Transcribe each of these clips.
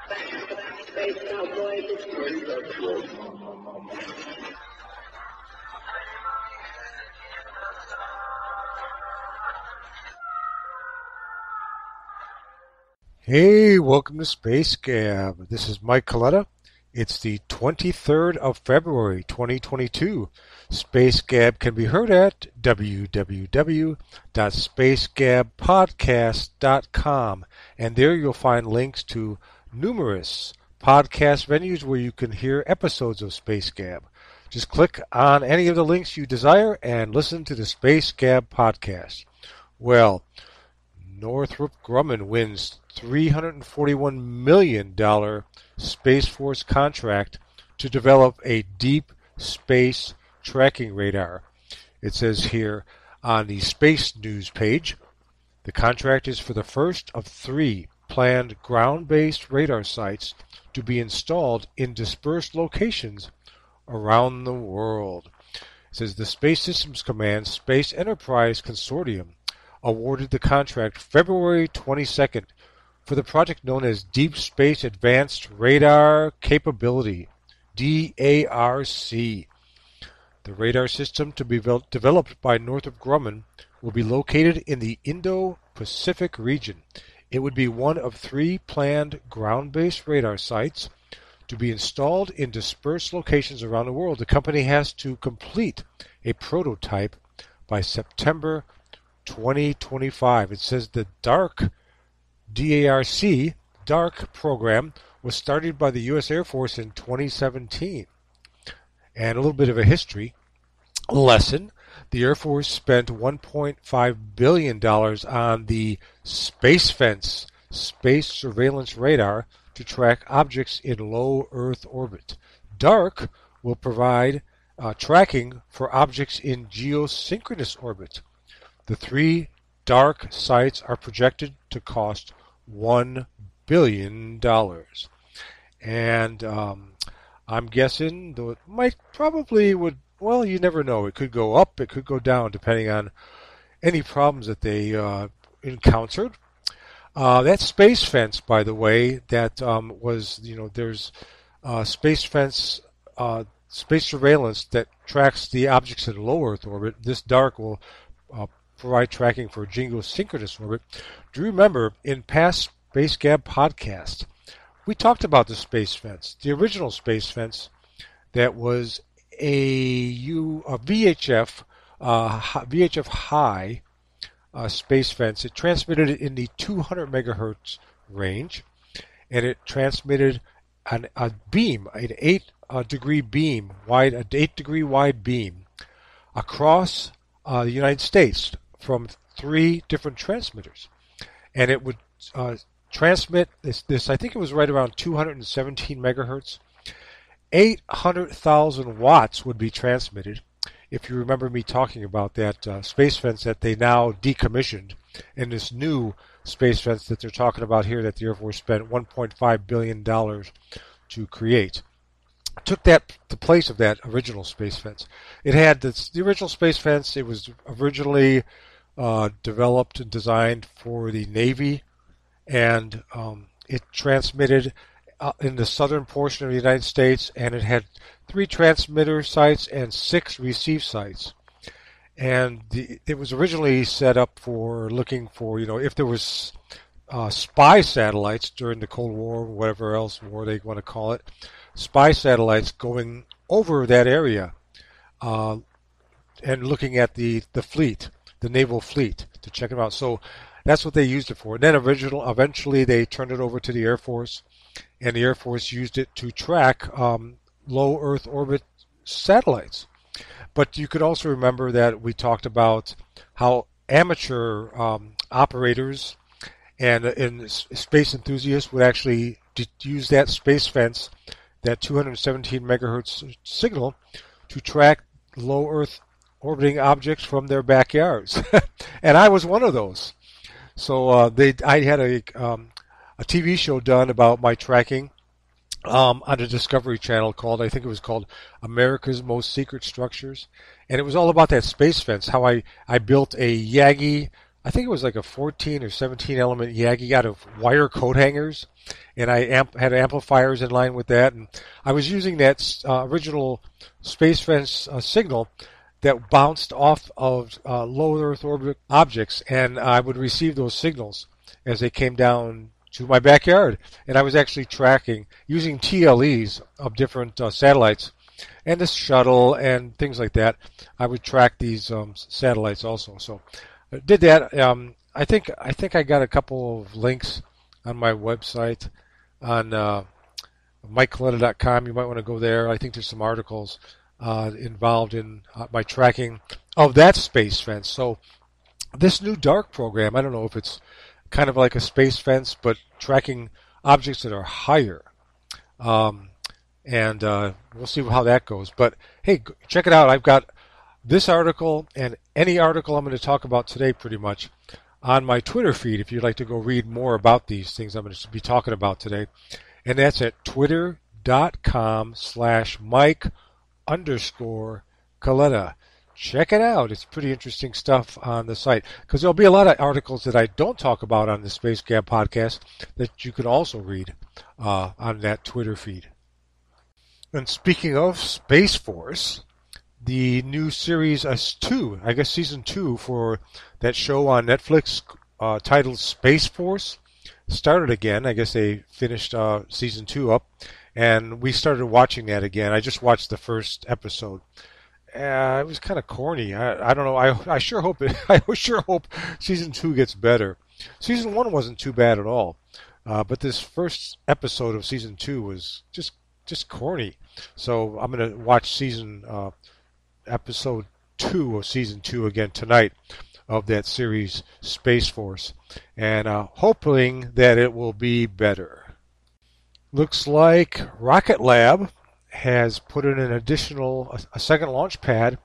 Space cowboy. Hey, welcome to Space Gab. This is Mike Coletta. It's the 23rd of February, 2022. Space Gab can be heard at www.spacegabpodcast.com, and there you'll find links to numerous podcast venues where you can hear episodes of Space Gab. Just click on any of the links you desire and listen to the Space Gab podcast. Well, Northrop Grumman wins $341 million Space Force contract to develop a deep space tracking radar. It says here on the Space News page, the contract is for the first of 3 planned ground-based radar sites to be installed in dispersed locations around the world. It says the Space Systems Command Space Enterprise Consortium awarded the contract February 22nd for the project known as Deep Space Advanced Radar Capability, DARC. The radar system to be developed by Northrop Grumman will be located in the Indo-Pacific region. It would be one of 3 planned ground-based radar sites to be installed in dispersed locations around the world. The company has to complete a prototype by September 2025. It says the DARC program was started by the U.S. Air Force in 2017. And a little bit of a history lesson. The Air Force spent $1.5 billion on the Space Fence space surveillance radar to track objects in low Earth orbit. DARC will provide tracking for objects in geosynchronous orbit. The 3 DARC sites are projected to cost $1 billion. And I'm guessing, though it would, well, you never know. It could go up, it could go down, depending on any problems that they encountered. That Space Fence, by the way, that was, there's Space Fence, space surveillance that tracks the objects in low Earth orbit. This DARC will provide tracking for geosynchronous orbit. Do you remember in past Space Gab podcast, we talked about the Space Fence, the original Space Fence that was a VHF high Space Fence. It transmitted in the 200 megahertz range, and it transmitted a beam, an 8-degree beam wide, an 8-degree wide beam across the United States from 3 different transmitters, and it would transmit this. I think it was right around 217 megahertz. 800,000 watts would be transmitted. If you remember me talking about that Space Fence that they now decommissioned, and this new Space Fence that they're talking about here that the Air Force spent $1.5 billion to create, took the place of that original Space Fence. It had the original Space Fence. It was originally developed and designed for the Navy, and it transmitted in the southern portion of the United States, and it had 3 transmitter sites and 6 receive sites. And it was originally set up for looking for, if there was spy satellites during the Cold War, or whatever else war they want to call it, spy satellites going over that area and looking at the fleet, the naval fleet, to check them out. So that's what they used it for. And then eventually they turned it over to the Air Force, and the Air Force used it to track low Earth orbit satellites. But you could also remember that we talked about how amateur operators and space enthusiasts would actually use that Space Fence, that 217 megahertz signal, to track low Earth orbiting objects from their backyards. And I was one of those. So I had a TV show done about my tracking on the Discovery Channel called, I think it was called America's Most Secret Structures. And it was all about that Space Fence, how I built a Yagi I think it was like a 14 or 17 element Yagi out of wire coat hangers, and I had amplifiers in line with that, and I was using that original Space Fence signal that bounced off of low Earth orbit objects, and I would receive those signals as they came down to my backyard. And I was actually tracking using TLEs of different satellites and the shuttle and things like that. I would track these satellites also. So I did that. I think I got a couple of links on my website on MikeColetta.com. You might want to go there. I think there's some articles involved in my tracking of that Space Fence. So this new DARK program, I don't know if it's kind of like a Space Fence, but tracking objects that are higher. And we'll see how that goes. But hey, check it out. I've got this article and any article I'm going to talk about today pretty much on my Twitter feed if you'd like to go read more about these things I'm going to be talking about today. And that's at twitter.com/Mike_Coletta. Check it out. It's pretty interesting stuff on the site because there'll be a lot of articles that I don't talk about on the Space Gab podcast that you can also read on that Twitter feed. And speaking of Space Force, the new series S2, I guess season 2 for that show on Netflix titled Space Force started again. I guess they finished season 2 up, and we started watching that again. I just watched the first episode. It was kind of corny. I don't know. I sure hope I sure hope season 2 gets better. Season 1 wasn't too bad at all, but this first episode of season 2 was just corny. So I'm going to watch episode 2 of season 2 again tonight of that series Space Force, and hoping that it will be better. Looks like Rocket Lab has put in an additional a second launch pad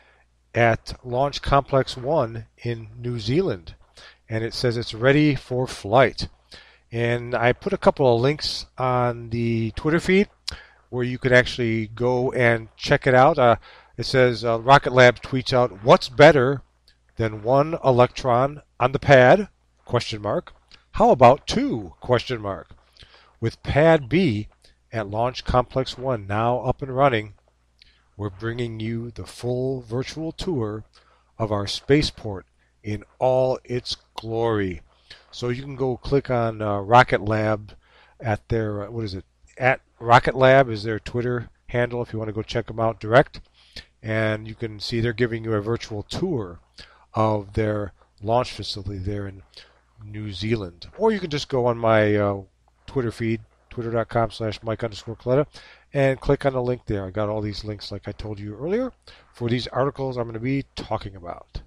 at Launch Complex 1 in New Zealand, and it says it's ready for flight. And I put a couple of links on the Twitter feed where you could actually go and check it out. It says Rocket Lab tweets out, "What's better than one Electron on the pad? Question mark. How about two? Question mark. With Pad B at Launch Complex 1 now up and running, we're bringing you the full virtual tour of our spaceport in all its glory." So you can go click on Rocket Lab at their, at Rocket Lab is their Twitter handle if you want to go check them out direct. And you can see they're giving you a virtual tour of their launch facility there in New Zealand. Or you can just go on my Twitter feed, twitter.com/Mike_Coletta, and click on the link there. I got all these links, like I told you earlier, for these articles I'm going to be talking about.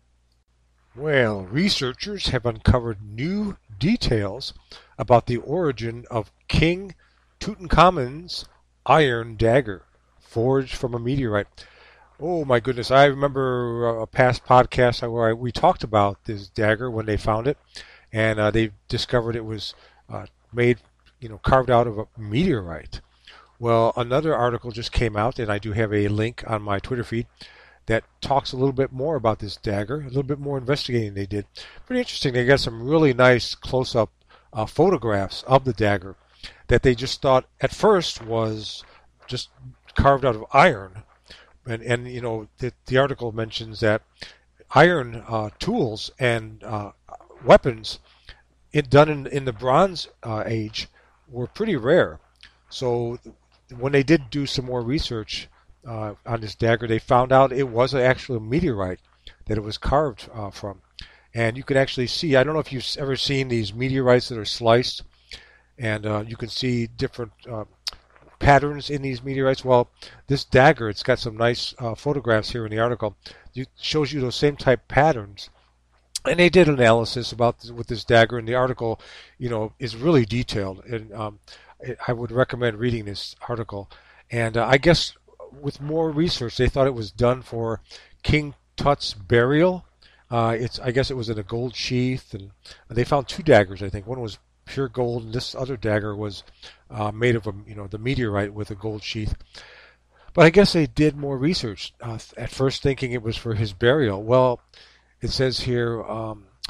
Well, researchers have uncovered new details about the origin of King Tutankhamun's iron dagger, forged from a meteorite. Oh my goodness, I remember a past podcast where we talked about this dagger when they found it, and they discovered it was made, carved out of a meteorite. Well, another article just came out, and I do have a link on my Twitter feed that talks a little bit more about this dagger, a little bit more investigating they did. Pretty interesting. They got some really nice close-up photographs of the dagger that they just thought at first was just carved out of iron. And the article mentions that iron tools and weapons done in the Bronze Age were pretty rare. So when they did do some more research on this dagger, they found out it was actually a meteorite that it was carved from. And you can actually see, I don't know if you've ever seen these meteorites that are sliced, and you can see different patterns in these meteorites. Well, this dagger, it's got some nice photographs here in the article. It shows you those same type patterns. And they did analysis about with this dagger, and the article, is really detailed. And I would recommend reading this article. And I guess with more research, they thought it was done for King Tut's burial. I guess it was in a gold sheath, and they found two daggers. I think one was pure gold, and this other dagger was made of the meteorite with a gold sheath. But I guess they did more research at first, thinking it was for his burial. Well, it says here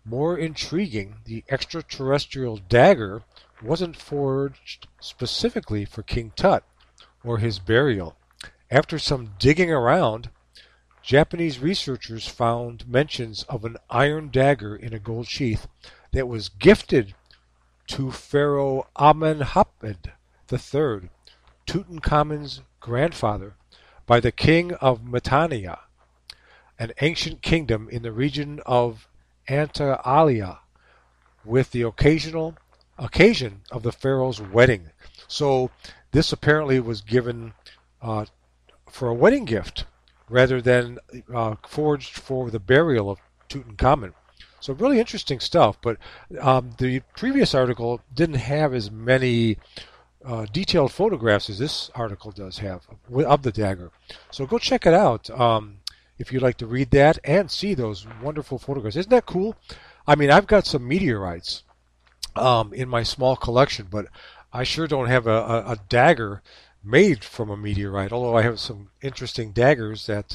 More intriguing, the extraterrestrial dagger wasn't forged specifically for King Tut or his burial. After some digging around, Japanese researchers found mentions of an iron dagger in a gold sheath that was gifted to Pharaoh Amenhotep III, Tutankhamun's grandfather, by the king of Mitanni, an ancient kingdom in the region of Anatolia, with the occasion of the pharaoh's wedding. So this apparently was given for a wedding gift rather than forged for the burial of Tutankhamun. So really interesting stuff. But the previous article didn't have as many detailed photographs as this article does have of the dagger. So go check it out if you'd like to read that and see those wonderful photographs. Isn't that cool? I mean, I've got some meteorites in my small collection, but I sure don't have a dagger made from a meteorite, although I have some interesting daggers that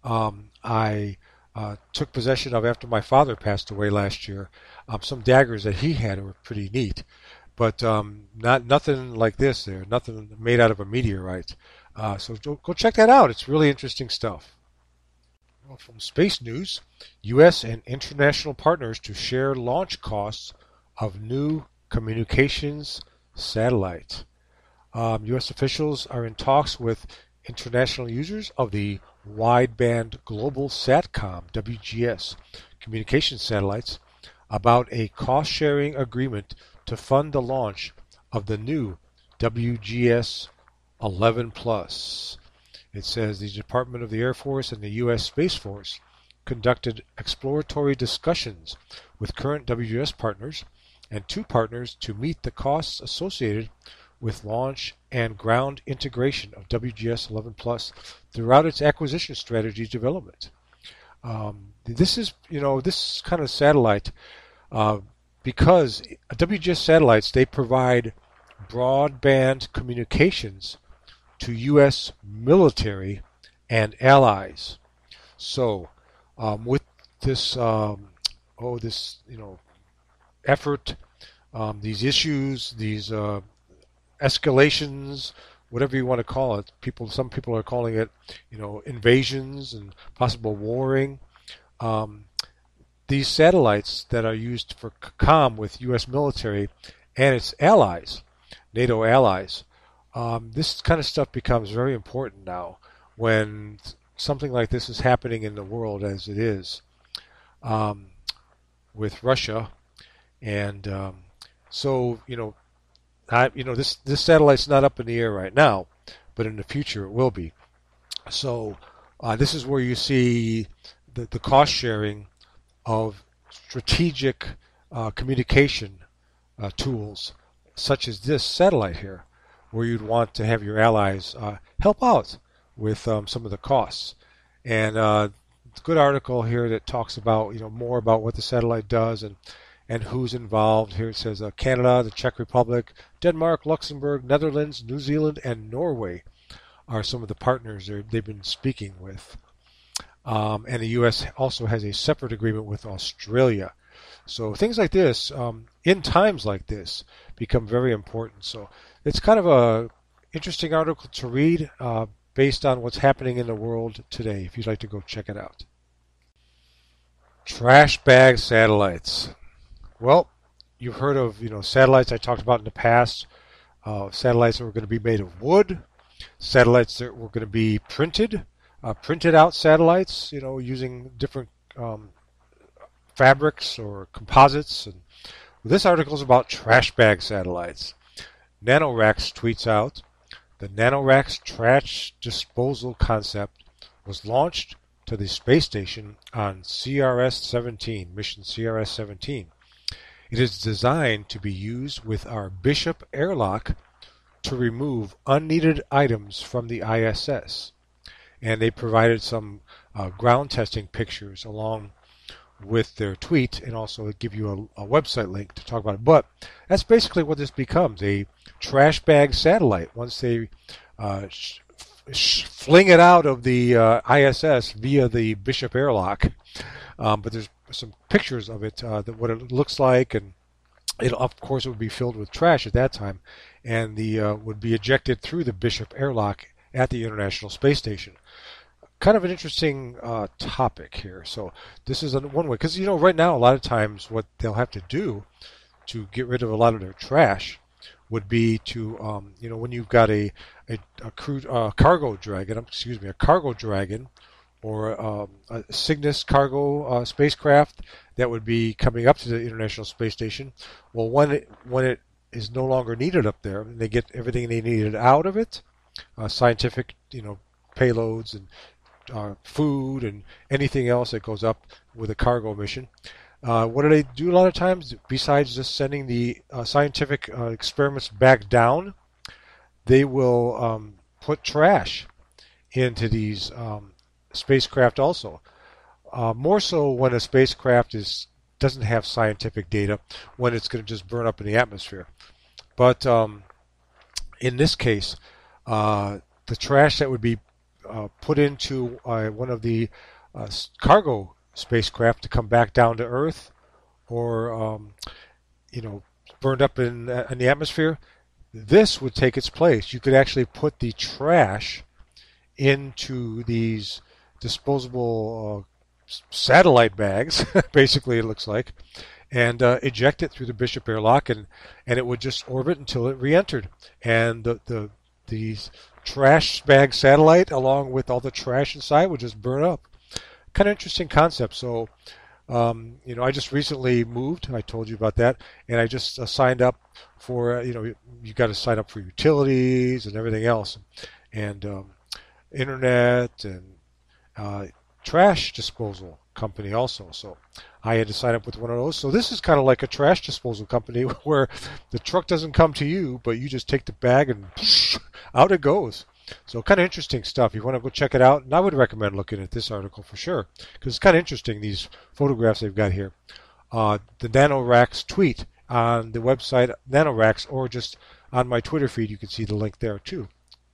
I took possession of after my father passed away last year. Some daggers that he had were pretty neat, but nothing like this there, nothing made out of a meteorite. So go check that out. It's really interesting stuff. Well, from space news, U.S. and international partners to share launch costs of new communications satellite. U.S. officials are in talks with international users of the wideband global SATCOM (WGS) communication satellites about a cost-sharing agreement to fund the launch of the new WGS 11 Plus. It says the Department of the Air Force and the U.S. Space Force conducted exploratory discussions with current WGS partners and two partners to meet the costs associated with launch and ground integration of WGS 11 Plus throughout its acquisition strategy development. This kind of satellite, because WGS satellites, they provide broadband communications to U.S. military and allies. So, with this, effort, these issues, these escalations, whatever you want to call it, some people are calling it, invasions and possible warring. These satellites that are used for comm with U.S. military and its allies, NATO allies. This kind of stuff becomes very important now when something like this is happening in the world as it is with Russia. And this satellite's not up in the air right now, but in the future it will be. So this is where you see the cost sharing of strategic communication tools, such as this satellite here, where you'd want to have your allies help out with some of the costs. And it's a good article here that talks about more about what the satellite does and who's involved. Here it says Canada, the Czech Republic, Denmark, Luxembourg, Netherlands, New Zealand, and Norway are some of the partners they've been speaking with. And the U.S. also has a separate agreement with Australia. So things like this, in times like this, become very important. So it's kind of a interesting article to read based on what's happening in the world today, if you'd like to go check it out. Trash bag satellites. Well, you've heard of satellites I talked about in the past, satellites that were going to be made of wood, satellites that were going to be printed out satellites, using different fabrics or composites. And this article is about trash bag satellites. NanoRacks tweets out, the NanoRacks trash disposal concept was launched to the space station on CRS-17, mission CRS-17. It is designed to be used with our Bishop airlock to remove unneeded items from the ISS. And they provided some ground testing pictures along with their tweet, and also give you a website link to talk about it. But that's basically what this becomes, a trash bag satellite. Once they fling it out of the ISS via the Bishop airlock. But there's some pictures of it, what it looks like, and it, of course, it would be filled with trash at that time, and the would be ejected through the Bishop airlock at the International Space Station. Kind of an interesting topic here. So this is one way, because right now a lot of times what they'll have to do to get rid of a lot of their trash would be to when you've got a cargo dragon or a Cygnus cargo spacecraft that would be coming up to the International Space Station. Well, when it is no longer needed up there, and they get everything they needed out of it, scientific payloads and food and anything else that goes up with a cargo mission. What do they do a lot of times? Besides just sending the scientific experiments back down, they will put trash into these spacecraft also. More so when a spacecraft doesn't have scientific data, when it's going to just burn up in the atmosphere. But in this case, the trash that would be put into one of the cargo spacecraft to come back down to Earth, or burned up in the atmosphere, this would take its place. You could actually put the trash into these disposable satellite bags, basically it looks like, and eject it through the Bishop airlock, and it would just orbit until it re-entered. And the trash bag satellite, along with all the trash inside, would just burn up. Kind of interesting concept. So, I just recently moved. I told you about that, and I just signed up for. You got to sign up for utilities and everything else, and internet and trash disposal company also. So I had to sign up with one of those. So this is kind of like a trash disposal company where the truck doesn't come to you, but you just take the bag and out it goes. So kind of interesting stuff. You want to go check it out, and I would recommend looking at this article for sure, because it's kind of interesting, these photographs they've got here. The NanoRacks tweet on the website NanoRacks, or just on my Twitter feed, you can see the link there too.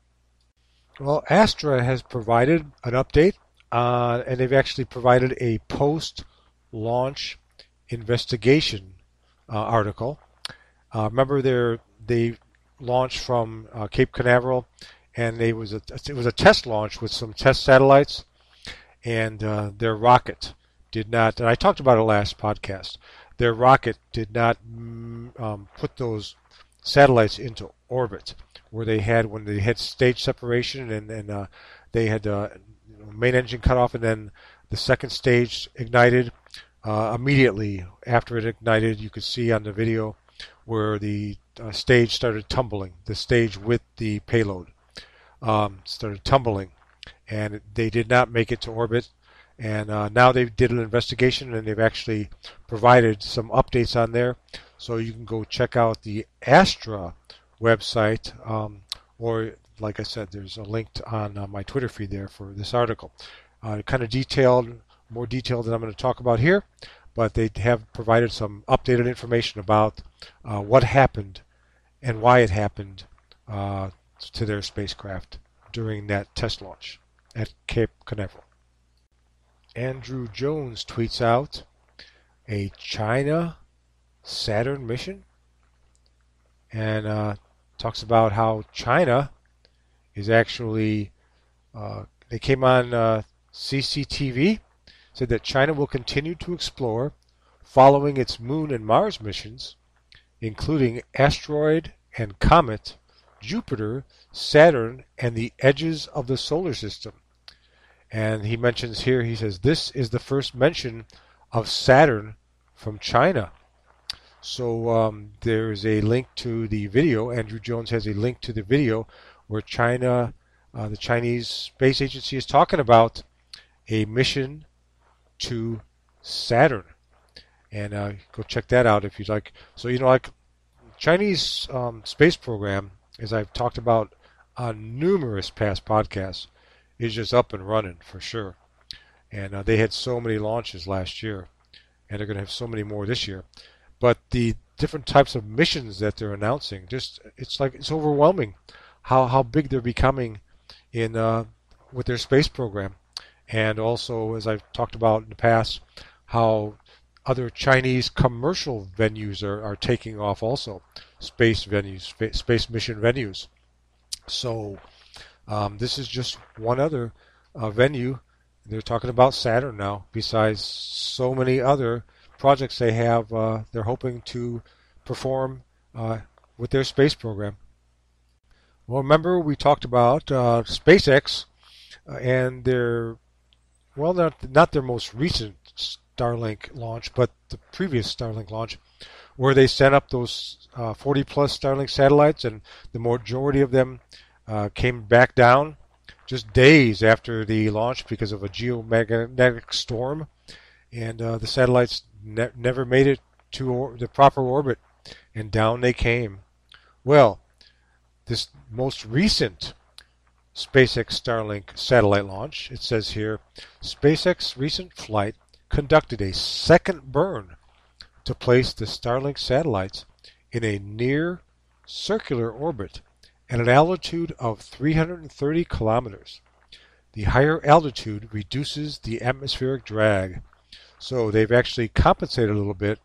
Well, Astra has provided an update, and they've actually provided a post-launch investigation article. Remember, they launched from Cape Canaveral, and it was a test launch with some test satellites, and their rocket did not. And I talked about it last podcast. Their rocket did not put those satellites into orbit, when they had stage separation, and they had main engine cut off, and then the second stage ignited. Immediately after it ignited, you could see on the video where the stage started tumbling. The stage with the payload started tumbling, and they did not make it to orbit. And now they did an investigation, and they've actually provided some updates on there. So you can go check out the Astra website, or like I said, there's a link on my Twitter feed there for this article. Kind of detailed, more detailed than I'm going to talk about here, but they have provided some updated information about what happened and why it happened to their spacecraft during that test launch at Cape Canaveral. Andrew Jones tweets out a China Saturn mission, and talks about how China is actually, they came on CCTV, said that China will continue to explore following its Moon and Mars missions, including asteroid and comet, Jupiter, Saturn, and the edges of the solar system. And he mentions here, he says, this is the first mention of Saturn from China. So there's a link to the video. Andrew Jones has a link to the video where China, the Chinese Space Agency, is talking about a mission to Saturn. And go check that out if you'd like. So, like Chinese space program, as I've talked about on numerous past podcasts, is just up and running for sure. And they had so many launches last year, and they're going to have so many more this year. But the different types of missions that they're announcing, it's overwhelming how big they're becoming in with their space program. And also, as I've talked about in the past, how other Chinese commercial venues are taking off also, space venues, space mission venues. So this is just one other venue. They're talking about Saturn now, besides so many other projects they have. They're hoping to perform with their space program. Well, remember we talked about SpaceX and their, well, not their most recent Starlink launch, but the previous Starlink launch, where they set up those 40 plus Starlink satellites, and the majority of them came back down just days after the launch because of a geomagnetic storm, and the satellites never made it to the proper orbit, and down they came. Well, this most recent SpaceX Starlink satellite launch, it says here, SpaceX recent flight conducted a second burn to place the Starlink satellites in a near circular orbit at an altitude of 330 kilometers. The higher altitude reduces the atmospheric drag. So they've actually compensated a little bit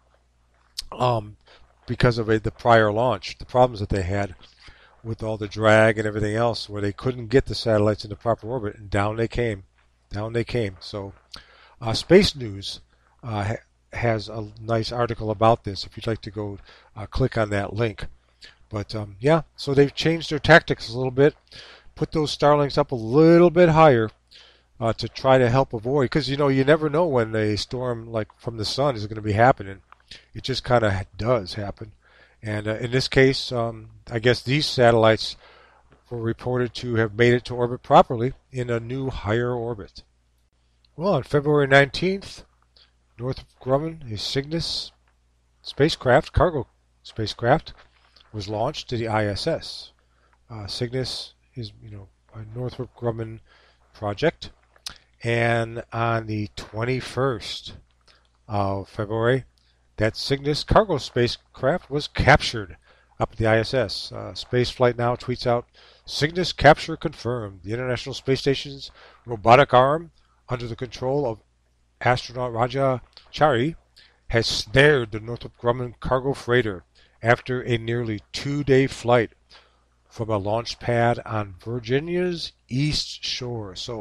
because of the prior launch, the problems that they had with all the drag and everything else, where they couldn't get the satellites into proper orbit, and down they came. Down they came. So Space News has a nice article about this if you'd like to go click on that link. But yeah, so they've changed their tactics a little bit, put those Starlinks up a little bit higher to try to help avoid, because you never know when a storm like from the sun is going to be happening. It just kind of does happen. And in this case, I guess these satellites were reported to have made it to orbit properly in a new higher orbit. Well, on February 19th, Northrop Grumman, a Cygnus spacecraft, cargo spacecraft, was launched to the ISS. Cygnus is, a Northrop Grumman project. And on the 21st of February, that Cygnus cargo spacecraft was captured up at the ISS. Spaceflight Now tweets out, Cygnus capture confirmed. The International Space Station's robotic arm, under the control of astronaut Raja Chari, has snared the Northrop Grumman cargo freighter after a nearly 2-day flight from a launch pad on Virginia's East Shore. So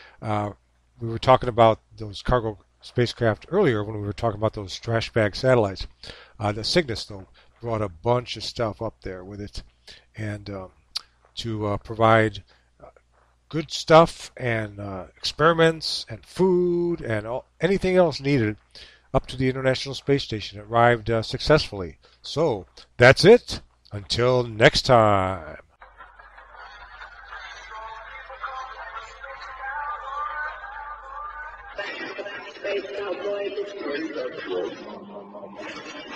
we were talking about those cargo spacecraft earlier when we were talking about those trash bag satellites. The Cygnus, though, brought a bunch of stuff up there with it, and to provide good stuff and experiments and food and anything else needed up to the International Space Station. It arrived successfully. So that's it. Until next time. Space Cowboy.